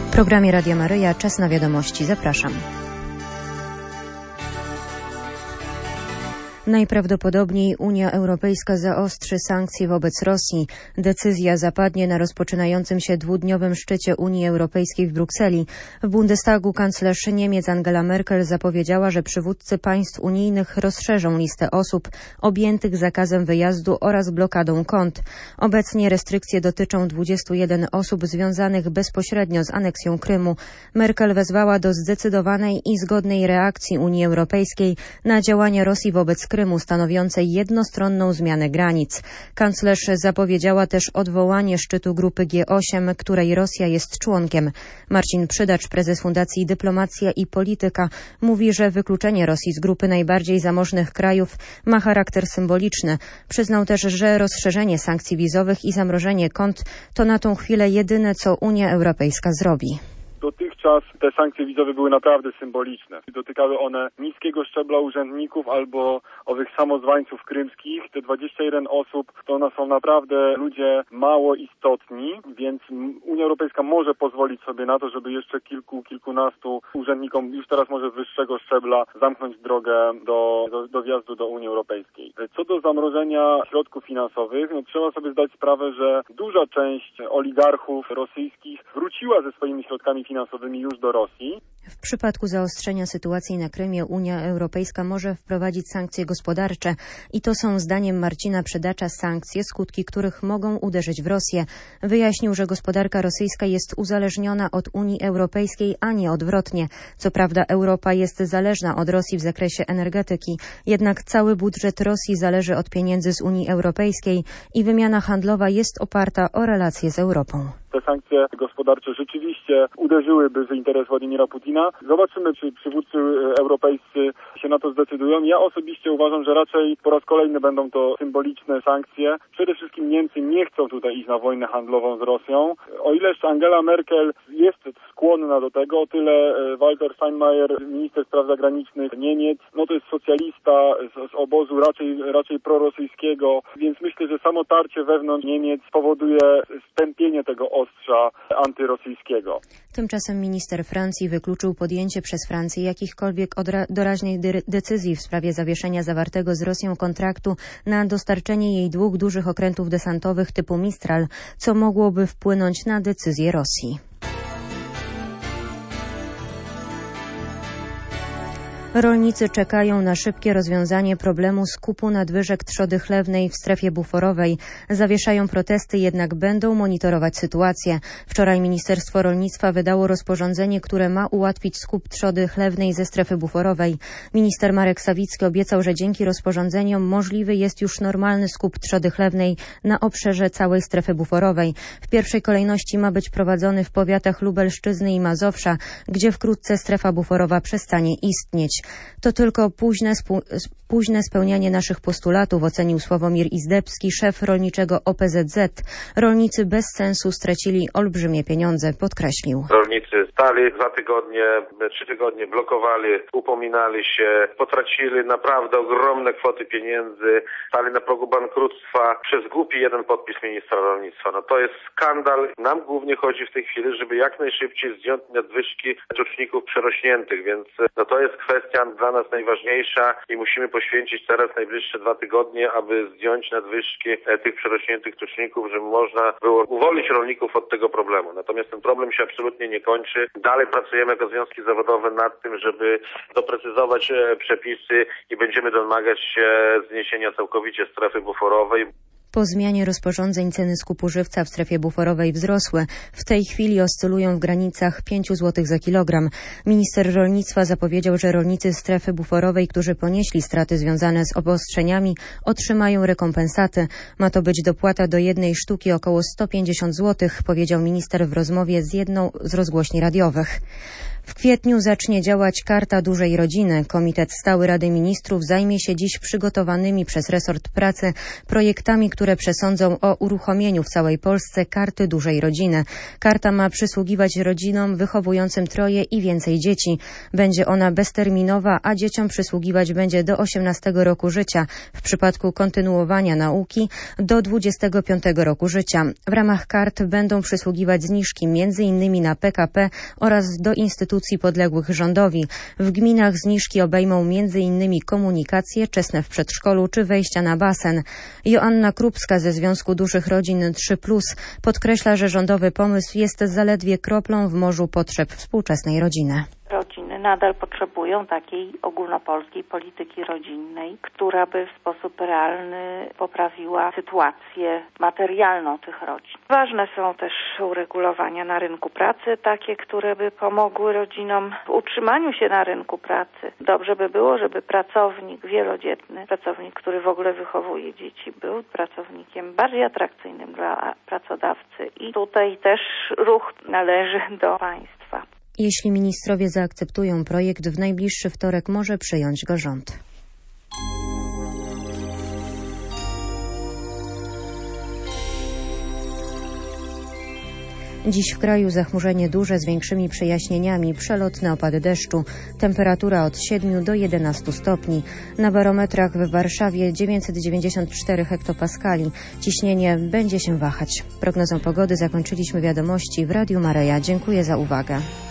W programie Radia Maryja czas na wiadomości. Zapraszam. Najprawdopodobniej Unia Europejska zaostrzy sankcje wobec Rosji. Decyzja zapadnie na rozpoczynającym się dwudniowym szczycie Unii Europejskiej w Brukseli. W Bundestagu kanclerz Niemiec Angela Merkel zapowiedziała, że przywódcy państw unijnych rozszerzą listę osób objętych zakazem wyjazdu oraz blokadą kont. Obecnie restrykcje dotyczą 21 osób związanych bezpośrednio z aneksją Krymu. Merkel wezwała do zdecydowanej i zgodnej reakcji Unii Europejskiej na działania Rosji wobec Krymu stanowiącej jednostronną zmianę granic. Kanclerz zapowiedziała też odwołanie szczytu grupy G8, której Rosja jest członkiem. Marcin Przydacz, prezes Fundacji Dyplomacja i Polityka, mówi, że wykluczenie Rosji z grupy najbardziej zamożnych krajów ma charakter symboliczny. Przyznał też, że rozszerzenie sankcji wizowych i zamrożenie kont to na tą chwilę jedyne, co Unia Europejska zrobi. Dotychczas te sankcje wizowe były naprawdę symboliczne. Dotykały one niskiego szczebla urzędników albo owych samozwańców krymskich. Te 21 osób to one są naprawdę ludzie mało istotni, więc Unia Europejska może pozwolić sobie na to, żeby jeszcze kilkunastu urzędnikom już teraz może wyższego szczebla zamknąć drogę do wjazdu do Unii Europejskiej. Co do zamrożenia środków finansowych, trzeba sobie zdać sprawę, że duża część oligarchów rosyjskich wróciła ze swoimi środkami finansowymi już do Rosji. W przypadku zaostrzenia sytuacji na Krymie Unia Europejska może wprowadzić sankcje gospodarcze i to są zdaniem Marcina Przydacza sankcje, skutki których mogą uderzyć w Rosję. Wyjaśnił, że gospodarka rosyjska jest uzależniona od Unii Europejskiej, a nie odwrotnie. Co prawda Europa jest zależna od Rosji w zakresie energetyki, jednak cały budżet Rosji zależy od pieniędzy z Unii Europejskiej i wymiana handlowa jest oparta o relacje z Europą. Te sankcje gospodarcze rzeczywiście uderzyłyby w interes Władimira Putina. Zobaczymy, czy przywódcy europejscy się na to zdecydują. Ja osobiście uważam, że raczej po raz kolejny będą to symboliczne sankcje. Przede wszystkim Niemcy nie chcą tutaj iść na wojnę handlową z Rosją. O ileż Angela Merkel jest skłonna do tego, o tyle Walter Steinmeier, minister spraw zagranicznych Niemiec, to jest socjalista z obozu raczej prorosyjskiego, więc myślę, że samo tarcie wewnątrz Niemiec spowoduje stępienie tego ostrza antyrosyjskiego. Tymczasem minister Francji wykluczył podjęcie przez Francję jakichkolwiek doraźnej decyzji w sprawie zawieszenia zawartego z Rosją kontraktu na dostarczenie jej 2 dużych okrętów desantowych typu Mistral, co mogłoby wpłynąć na decyzję Rosji. Rolnicy czekają na szybkie rozwiązanie problemu skupu nadwyżek trzody chlewnej w strefie buforowej. Zawieszają protesty, jednak będą monitorować sytuację. Wczoraj Ministerstwo Rolnictwa wydało rozporządzenie, które ma ułatwić skup trzody chlewnej ze strefy buforowej. Minister Marek Sawicki obiecał, że dzięki rozporządzeniom możliwy jest już normalny skup trzody chlewnej na obszarze całej strefy buforowej. W pierwszej kolejności ma być prowadzony w powiatach Lubelszczyzny i Mazowsza, gdzie wkrótce strefa buforowa przestanie istnieć. To tylko późne spełnianie naszych postulatów, ocenił Sławomir Izdebski, szef rolniczego OPZZ. Rolnicy bez sensu stracili olbrzymie pieniądze, podkreślił. Rolnicy stali 2 tygodnie, 3 tygodnie blokowali, upominali się, potracili naprawdę ogromne kwoty pieniędzy, stali na progu bankructwa przez głupi jeden podpis ministra rolnictwa. To jest skandal. Nam głównie chodzi w tej chwili, żeby jak najszybciej zdjąć nadwyżki tuczników przerośniętych, więc to jest kwestia dla nas najważniejsza i musimy poświęcić teraz najbliższe 2 tygodnie, aby zdjąć nadwyżki tych przerośniętych tuczników, żeby można było uwolnić rolników od tego problemu. Natomiast ten problem się absolutnie nie kończy. Dalej pracujemy jako związki zawodowe nad tym, żeby doprecyzować przepisy i będziemy domagać się zniesienia całkowicie strefy buforowej. Po zmianie rozporządzeń ceny skupu żywca w strefie buforowej wzrosły. W tej chwili oscylują w granicach 5 zł za kilogram. Minister rolnictwa zapowiedział, że rolnicy strefy buforowej, którzy ponieśli straty związane z obostrzeniami, otrzymają rekompensaty. Ma to być dopłata do jednej sztuki około 150 zł, powiedział minister w rozmowie z jedną z rozgłośni radiowych. W kwietniu zacznie działać Karta Dużej Rodziny. Komitet Stały Rady Ministrów zajmie się dziś przygotowanymi przez resort pracy projektami, które przesądzą o uruchomieniu w całej Polsce Karty Dużej Rodziny. Karta ma przysługiwać rodzinom wychowującym 3 i więcej dzieci. Będzie ona bezterminowa, a dzieciom przysługiwać będzie do 18 roku życia. W przypadku kontynuowania nauki do 25 roku życia. W ramach kart będą przysługiwać zniżki m.in. na PKP oraz do instytucji podległych rządowi. W gminach zniżki obejmą m.in. komunikację, czesne w przedszkolu czy wejścia na basen. Joanna Krupska ze Związku Dużych Rodzin 3+, podkreśla, że rządowy pomysł jest zaledwie kroplą w morzu potrzeb współczesnej rodziny. Rodziny nadal potrzebują takiej ogólnopolskiej polityki rodzinnej, która by w sposób realny poprawiła sytuację materialną tych rodzin. Ważne są też uregulowania na rynku pracy, takie, które by pomogły rodzinom w utrzymaniu się na rynku pracy. Dobrze by było, żeby pracownik wielodzietny, pracownik, który w ogóle wychowuje dzieci, był pracownikiem bardziej atrakcyjnym dla pracodawcy i tutaj też ruch należy do państwa. Jeśli ministrowie zaakceptują projekt, w najbliższy wtorek może przyjąć go rząd. Dziś w kraju zachmurzenie duże z większymi przejaśnieniami, przelotne opady deszczu, temperatura od 7 do 11 stopni. Na barometrach w Warszawie 994 hektopaskali. Ciśnienie będzie się wahać. Prognozą pogody zakończyliśmy wiadomości w Radiu Maryja. Dziękuję za uwagę.